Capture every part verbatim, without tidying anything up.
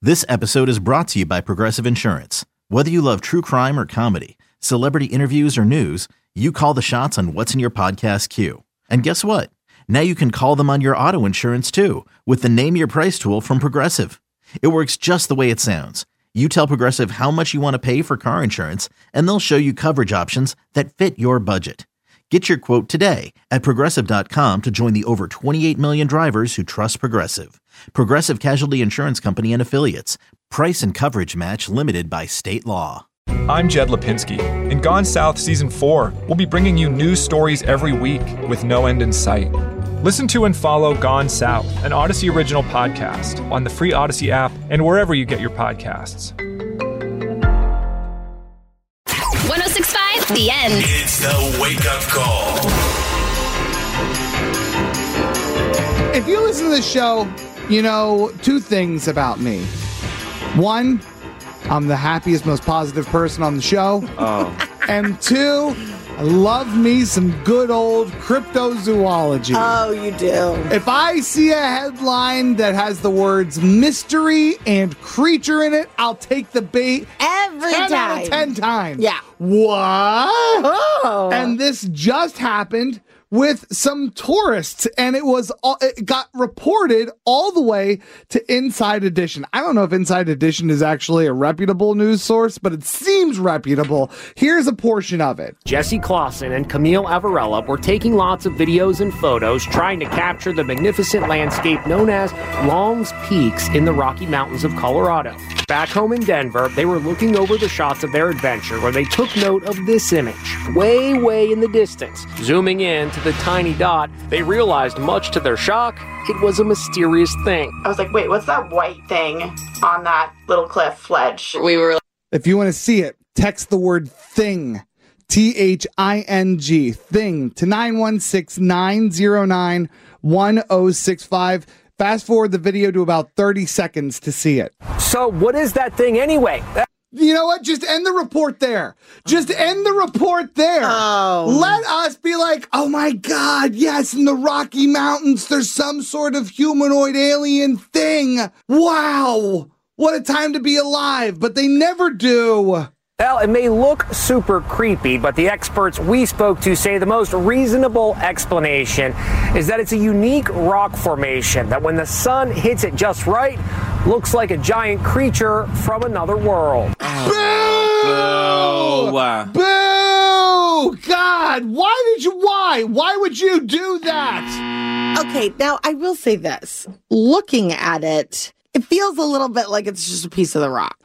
This episode is brought to you by Progressive Insurance. Whether you love true crime or comedy, celebrity interviews or news, you call the shots on what's in your podcast queue. And guess what? Now you can call them on your auto insurance too with the Name Your Price tool from Progressive. It works just the way it sounds. You tell Progressive how much you want to pay for car insurance, and they'll show you coverage options that fit your budget. Get your quote today at Progressive dot com to join the over twenty-eight million drivers who trust Progressive. Progressive Casualty Insurance Company and Affiliates. Price and coverage match limited by state law. I'm Jed Lipinski. In Gone South Season four, we'll be bringing you news stories every week with no end in sight. Listen to and follow Gone South, an Odyssey original podcast, on the free Odyssey app and wherever you get your podcasts. one oh six point five, The End. It's the wake-up call. If you listen to the show, you know two things about me. One, I'm the happiest, most positive person on the show. Oh. And two, I love me some good old cryptozoology. Oh, you do. If I see a headline that has the words mystery and creature in it, I'll take the bait Every ten time. out of ten times. Yeah. What? Oh. And this just happened with some tourists, and it was all, it got reported all the way to Inside Edition. I don't know if Inside Edition is actually a reputable news source, but it seems reputable. Here's a portion of it. Jesse Clausen and Camille Avarella were taking lots of videos and photos trying to capture the magnificent landscape known as Long's Peaks in the Rocky Mountains of Colorado. Back home in Denver, they were looking over the shots of their adventure when they took note of this image, way, way in the distance. Zooming in to the tiny dot, they realized, much to their shock, it was a mysterious thing. I was like, wait, what's that white thing on that little cliff ledge? We were like, If you want to see it, text the word thing, T H I N G, thing, to nine one six, nine zero nine, one zero six five. Fast forward the video to about thirty seconds to see it. So what is that thing anyway? You know what? Just end the report there. Just end the report there. Oh. Let us be like, oh my God, yes, in the Rocky Mountains, there's some sort of humanoid alien thing. Wow. What a time to be alive. But they never do. Well, it may look super creepy, but the experts we spoke to say the most reasonable explanation is that it's a unique rock formation that when the sun hits it just right, looks like a giant creature from another world. Boo! Boo! Boo! God, why did you, why? Why would you do that? Okay, now I will say this. Looking at it, it feels a little bit like it's just a piece of the rock.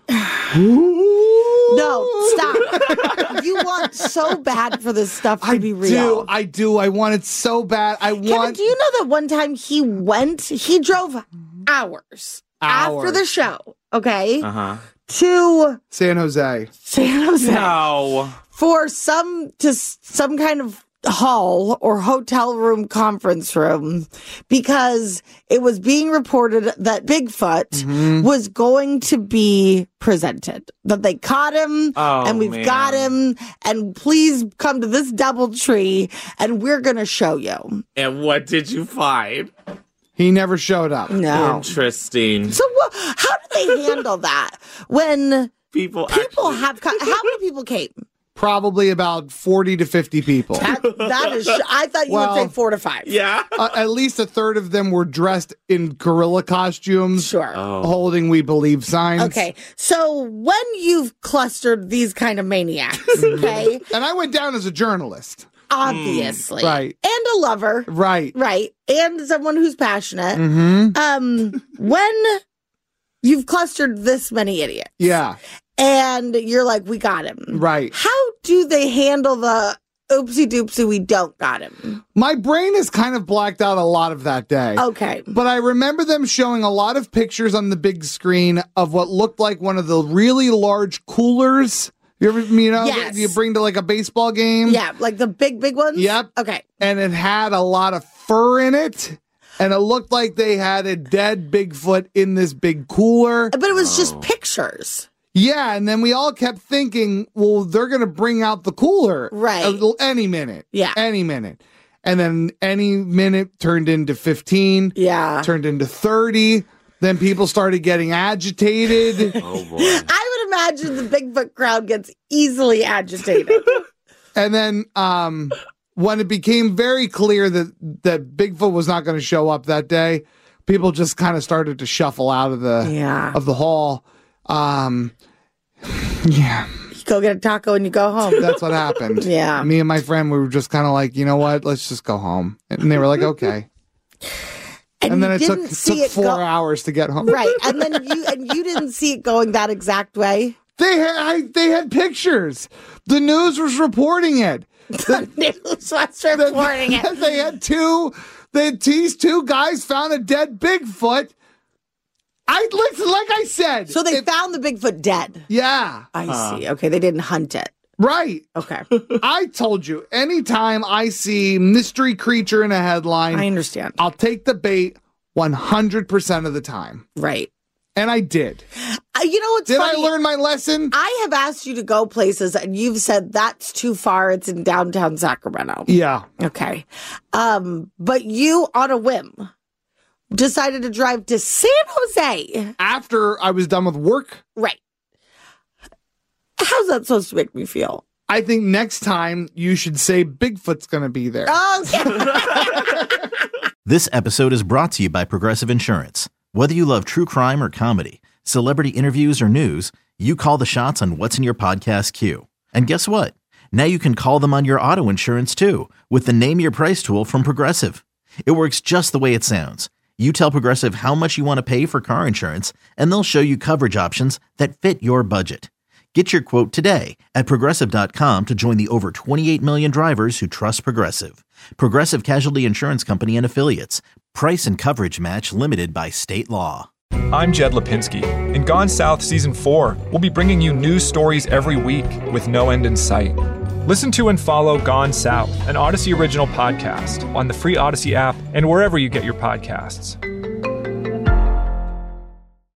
No, stop. You want so bad for this stuff to I be real. do, I do. I want it so bad. I Kevin, want... do you know that one time he went, he drove hours, after Hours. the show, okay, Uh-huh. to San Jose. San Jose No. for some, to s- some kind of hall or hotel room, conference room, because it was being reported that Bigfoot Mm-hmm. was going to be presented, that they caught him Oh, and we've man. got him, and please come to this DoubleTree and we're going to show you. And what did you find? He never showed up. No. Interesting. So wha- how do they handle that when People people actually- have, co- how many people came? Probably about forty to fifty people. That, that is, I thought you Well, would say four to five. Yeah. uh, at least a third of them were dressed in gorilla costumes. Sure. Oh. Holding "We Believe" signs. Okay, so when you've clustered these kind of maniacs, okay, And I went down as a journalist. obviously, right. and a lover, Right. right, and someone who's passionate, Mm-hmm. um, when you've clustered this many idiots, Yeah. and you're like, we got him, Right. how do they handle the oopsie doopsie, we don't got him? My brain has kind of blacked out a lot of that day. Okay. But I remember them showing a lot of pictures on the big screen of what looked like one of the really large coolers. You ever, you know, Yes. that you bring to like a baseball game? Yeah, like the big, big ones? Yep. Okay. And it had a lot of fur in it. And it looked like they had a dead Bigfoot in this big cooler. But it was just pictures. Yeah, and then we all kept thinking, well, they're going to bring out the cooler. Right. uh, Any minute. Yeah. Any minute. And then any minute turned into fifteen. Yeah. Turned into thirty. Then people started getting agitated. Oh boy. I would imagine the Bigfoot crowd gets easily agitated. And then um, when it became very clear that, that Bigfoot was not going to show up that day, people just kind of started to shuffle out of the Yeah. of the hall. Um, yeah, You go get a taco and you go home. that's what happened. Yeah. Me and my friend, we were just kind of like, you know what? Let's just go home. And they were like, okay. And, And then you it took, didn't it see took it four go- hours to get home. Right. And then you and you didn't see it going that exact way. They had I, they had pictures. The news was reporting it. The news was reporting it. They had two. They had, these two guys found a dead Bigfoot. I listen, like I said. So they it- found the Bigfoot dead. yeah, I see. Okay, they didn't hunt it. right. Okay. I told you. Anytime I see mystery creature in a headline, I understand. I'll take the bait one hundred percent of the time, Right. and I did. Uh, you know what's Did funny? I learn my lesson? I have asked you to go places and you've said that's too far. It's in downtown Sacramento. Yeah. Okay. Um, but you on a whim decided to drive to San Jose. After I was done with work, Right. How's that supposed to make me feel? I think next time you should say Bigfoot's going to be there. Oh, This episode is brought to you by Progressive Insurance. Whether you love true crime or comedy, celebrity interviews or news, you call the shots on what's in your podcast queue. And guess what? Now you can call them on your auto insurance too with the Name Your Price tool from Progressive. It works just the way it sounds. You tell Progressive how much you want to pay for car insurance, and they'll show you coverage options that fit your budget. Get your quote today at Progressive dot com to join the over twenty-eight million drivers who trust Progressive. Progressive Casualty Insurance Company and Affiliates. Price and coverage match limited by state law. I'm Jed Lipinski. In Gone South Season four, we'll be bringing you news stories every week with no end in sight. Listen to and follow Gone South, an Odyssey original podcast on the free Odyssey app and wherever you get your podcasts.